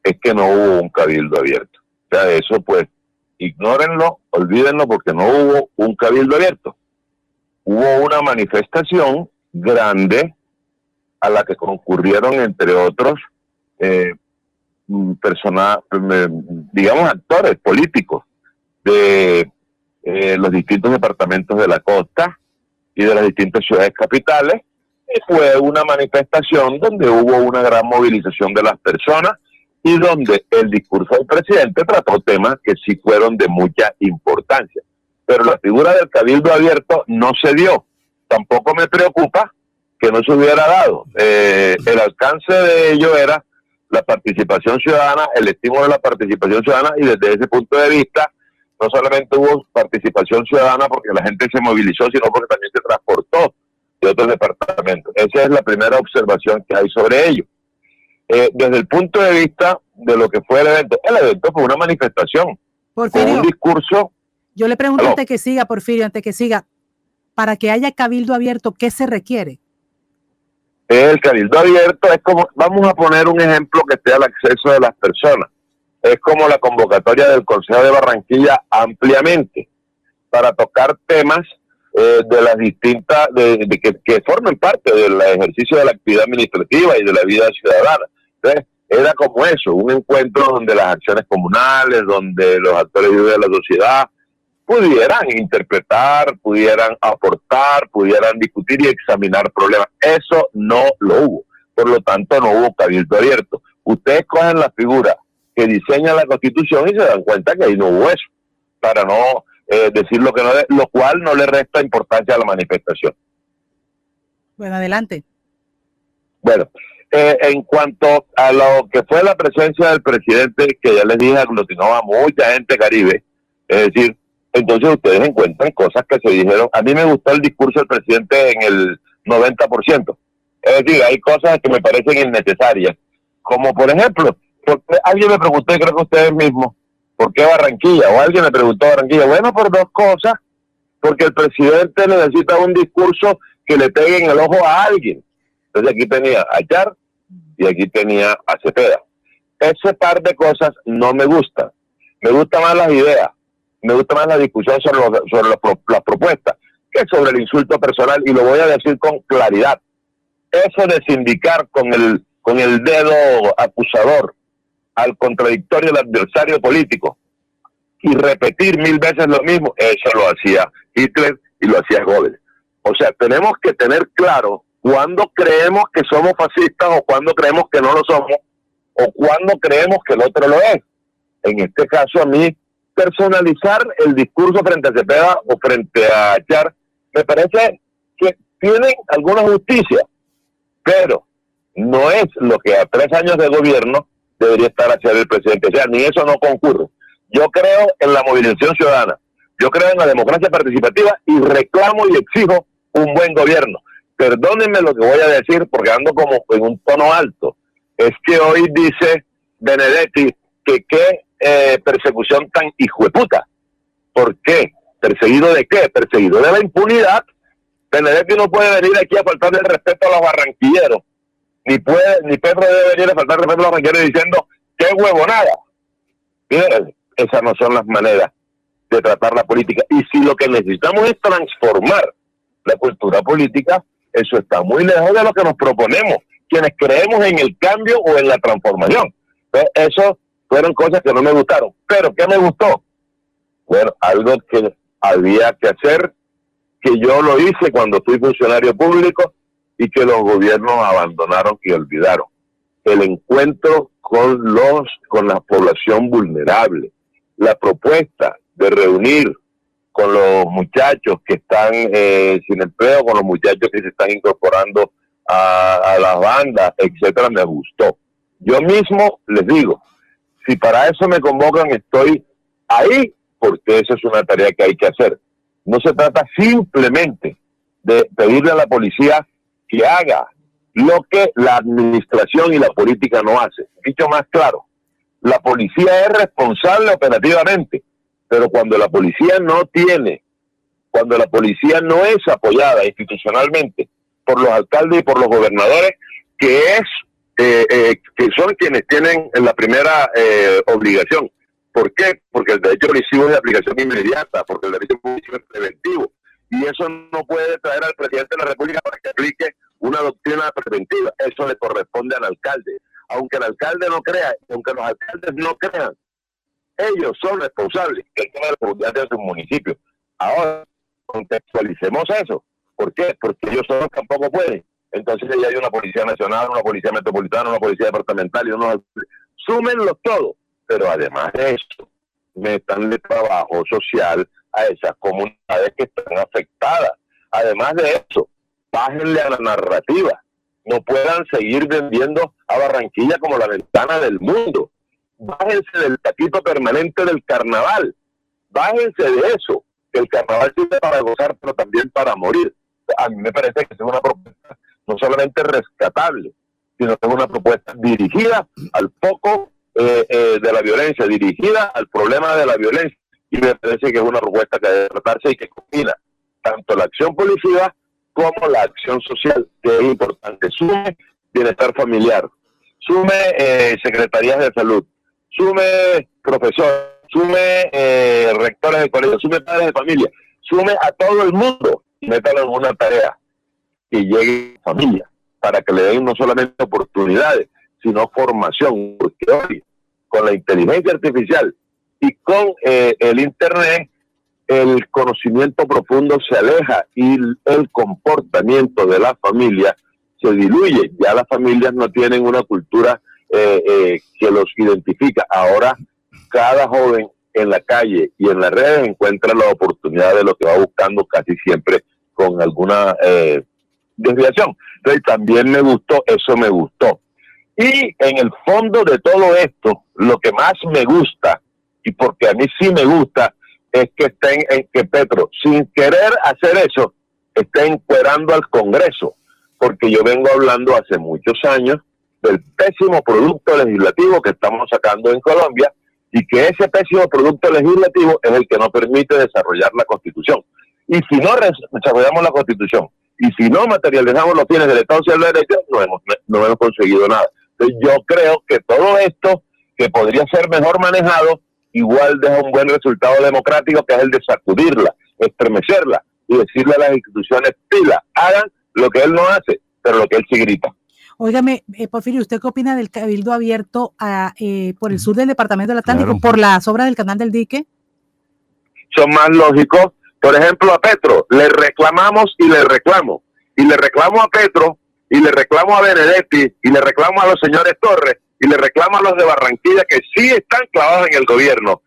es que no hubo un cabildo abierto. O sea, eso pues, ignórenlo, olvídenlo, porque no hubo un cabildo abierto. Hubo una manifestación grande a la que concurrieron, entre otros, digamos, actores políticos de los distintos departamentos de la costa y de las distintas ciudades capitales. Y fue una manifestación donde hubo una gran movilización de las personas y donde el discurso del presidente trató temas que sí fueron de mucha importancia. Pero la figura del cabildo abierto no se dio. Tampoco me preocupa que no se hubiera dado. El alcance de ello era la participación ciudadana, el estímulo de la participación ciudadana, y desde ese punto de vista no solamente hubo participación ciudadana porque la gente se movilizó, sino porque también se transportó de otros departamentos. Esa es la primera observación que hay sobre ello. Desde el punto de vista de lo que fue el evento fue una manifestación, Porfirio, con un discurso. Yo le pregunto antes que siga, Porfirio, para que haya cabildo abierto, ¿qué se requiere? El cabildo abierto es como, vamos a poner un ejemplo que esté al acceso de las personas. Es como la convocatoria del Consejo de Barranquilla ampliamente, para tocar temas de las distintas, que formen parte del ejercicio de la actividad administrativa y de la vida ciudadana. Entonces, era como eso, un encuentro donde las acciones comunales, donde los actores de la sociedad pudieran interpretar, pudieran aportar, pudieran discutir y examinar problemas. Eso no lo hubo. Por lo tanto, no hubo cabildo abierto. Ustedes cogen la figura que diseña la Constitución y se dan cuenta que ahí no hubo eso, para no decir lo que no, lo cual no le resta importancia a la manifestación. Bueno, adelante. Bueno, en cuanto a lo que fue la presencia del presidente, que ya les dije, aglutinó a mucha gente caribe, es decir, entonces ustedes encuentran cosas que se dijeron. A mí me gustó el discurso del presidente en el 90%. Es decir, hay cosas que me parecen innecesarias, como por ejemplo, porque alguien me preguntó, creo que ustedes mismos, ¿por qué Barranquilla? O alguien me preguntó Barranquilla. Bueno, por dos cosas. Porque el presidente necesita un discurso que le pegue en el ojo a alguien. Entonces aquí tenía a Char y aquí tenía a Cepeda. Ese par de cosas no me gustan. Me gustan más las ideas. Me gusta más la discusión sobre las propuestas que sobre el insulto personal, y lo voy a decir con claridad. Eso de sindicar con el dedo acusador al contradictorio del adversario político y repetir 1000 veces lo mismo, eso lo hacía Hitler y lo hacía Goebbels. O sea, tenemos que tener claro cuándo creemos que somos fascistas o cuándo creemos que no lo somos o cuándo creemos que el otro lo es. En este caso, a mí, personalizar el discurso frente a Cepeda o frente a Char me parece que tienen alguna justicia, pero no es lo que a 3 años de gobierno debería estar haciendo el presidente. O sea, ni eso no concurre. Yo creo en la movilización ciudadana, yo creo en la democracia participativa y reclamo y exijo un buen gobierno. Perdónenme lo que voy a decir porque ando como en un tono alto. Es que hoy dice Benedetti que qué persecución tan hijueputa. ¿Por qué? ¿Perseguido de qué? Perseguido de la impunidad. Benedetti no puede venir aquí a faltar el respeto a los barranquilleros, ni Pedro debe venir a faltar el respeto a los barranquilleros diciendo qué huevonada. Miren, esas no son las maneras de tratar la política. Y si lo que necesitamos es transformar la cultura política, eso está muy lejos de lo que nos proponemos, quienes creemos en el cambio o en la transformación. Entonces, eso fueron cosas que no me gustaron. ¿Pero qué me gustó? Bueno, algo que había que hacer, que yo lo hice cuando fui funcionario público y que los gobiernos abandonaron y olvidaron. El encuentro con la población vulnerable. La propuesta de reunir con los muchachos que están sin empleo, con los muchachos que se están incorporando a las bandas, etcétera, me gustó. Yo mismo les digo, si para eso me convocan, estoy ahí, porque esa es una tarea que hay que hacer. No se trata simplemente de pedirle a la policía que haga lo que la administración y la política no hacen. Dicho más claro, la policía es responsable operativamente, pero cuando la policía no es apoyada institucionalmente por los alcaldes y por los gobernadores, que es que son quienes tienen la primera obligación. ¿Por qué? Porque el derecho policivo es de aplicación inmediata, porque el derecho policivo es preventivo. Y eso no puede traer al presidente de la República para que aplique una doctrina preventiva. Eso le corresponde al alcalde. Aunque el alcalde no crea, aunque los alcaldes no crean, ellos son responsables del tema de la seguridad de sus municipios. Ahora, contextualicemos eso. ¿Por qué? Porque ellos solos tampoco pueden. Entonces ya hay una policía nacional, una policía metropolitana, una policía departamental y unos... Súmenlos todos. Pero además de eso, metanle trabajo social a esas comunidades que están afectadas. Además de eso, bájenle a la narrativa. No puedan seguir vendiendo a Barranquilla como la ventana del mundo. Bájense del taquito permanente del carnaval. Bájense de eso, que el carnaval sirve para gozar, pero también para morir. A mí me parece que es una propuesta no solamente rescatable, sino que es una propuesta dirigida al foco de la violencia, dirigida al problema de la violencia, y me parece que es una propuesta que debe tratarse y que combina tanto la acción policiva como la acción social, que es importante. Sume bienestar familiar, sume secretarías de salud, sume profesores, sume rectores de colegios, sume padres de familia, sume a todo el mundo y métalo en una tarea que llegue a familia, para que le den no solamente oportunidades, sino formación, porque hoy con la inteligencia artificial y con el internet, el conocimiento profundo se aleja y el comportamiento de la familia se diluye. Ya las familias no tienen una cultura que los identifica. Ahora cada joven en la calle y en las redes encuentra la oportunidad de lo que va buscando, casi siempre con alguna desviación. Entonces también me gustó, eso me gustó. Y en el fondo de todo esto, lo que más me gusta, y porque a mí sí me gusta, es que estén en que Petro, sin querer hacer eso, está encuerando al Congreso, porque yo vengo hablando hace muchos años del pésimo producto legislativo que estamos sacando en Colombia, y que ese pésimo producto legislativo es el que no permite desarrollar la Constitución. Y si no desarrollamos la Constitución, y si no materializamos los fines del Estado Social de Derecho, no hemos conseguido nada. Entonces yo creo que todo esto, que podría ser mejor manejado, igual deja un buen resultado democrático, que es el de sacudirla, estremecerla y decirle a las instituciones, pila, hagan lo que él no hace, pero lo que él sí grita. Óigame, Porfirio, ¿usted qué opina del cabildo abierto por el sur del departamento del Atlántico, por las obras del Canal del Dique? Son más lógicos. Por ejemplo, a Petro le reclamamos y le reclamo. Y le reclamo a Petro, y le reclamo a Benedetti, y le reclamo a los señores Torres, y le reclamo a los de Barranquilla, que sí están clavados en el gobierno,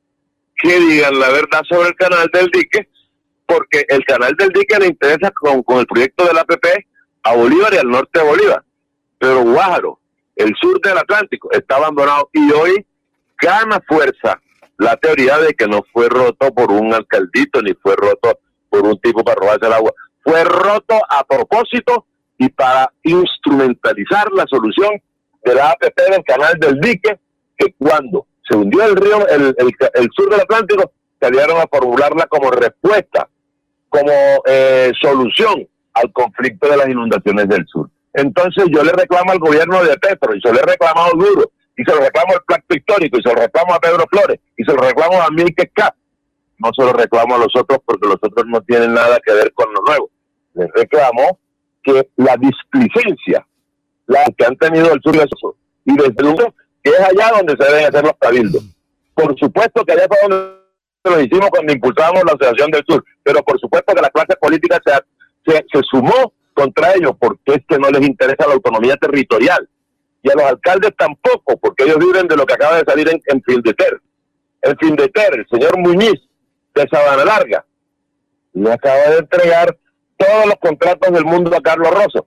que digan la verdad sobre el Canal del Dique, porque el Canal del Dique le interesa con el proyecto del APP a Bolívar y al norte de Bolívar. Pero Guájaro, el sur del Atlántico, está abandonado, y hoy gana fuerza la teoría de que no fue roto por un alcaldito, ni fue roto por un tipo para robarse el agua. Fue roto a propósito y para instrumentalizar la solución de la APP del Canal del Dique, que cuando se hundió el río, el sur del Atlántico, salieron a formularla como respuesta, como solución al conflicto de las inundaciones del sur. Entonces yo le reclamo al gobierno de Petro, y se lo he reclamado duro, y se lo reclamo al Pacto Histórico, y se lo reclamo a Pedro Flores, y se lo reclamo a Milke Cap. No se lo reclamo a los otros, porque los otros no tienen nada que ver con lo nuevo. Les reclamo que la displicencia, la que han tenido el sur y desde luego que es allá donde se deben hacer los cabildos. Por supuesto que allá fue donde lo hicimos cuando impulsábamos la Asociación del Sur, pero por supuesto que la clase política se sumó contra ellos, porque es que no les interesa la autonomía territorial, y a los alcaldes tampoco, porque ellos viven de lo que acaba de salir en Findeter. El Findeter, el señor Muñiz de Sabana Larga, le acaba de entregar todos los contratos del mundo a Carlos Rosso.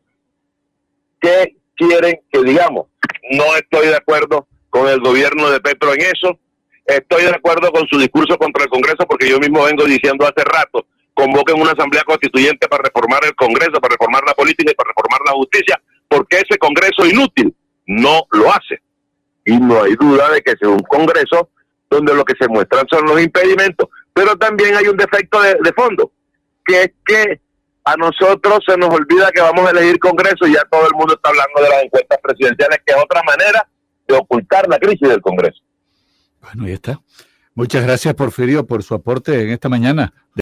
¿Qué quieren que digamos? No estoy de acuerdo con el gobierno de Petro en eso. Estoy de acuerdo con su discurso contra el Congreso, porque yo mismo vengo diciendo hace rato, convoquen una asamblea constituyente para reformar el Congreso, para reformar la política y para reformar la justicia, porque ese Congreso inútil no lo hace. Y no hay duda de que es un Congreso donde lo que se muestran son los impedimentos, pero también hay un defecto de fondo, que es que a nosotros se nos olvida que vamos a elegir Congreso y ya todo el mundo está hablando de las encuestas presidenciales, que es otra manera de ocultar la crisis del Congreso. Bueno, ya está. Muchas gracias, Porfirio, por su aporte en esta mañana.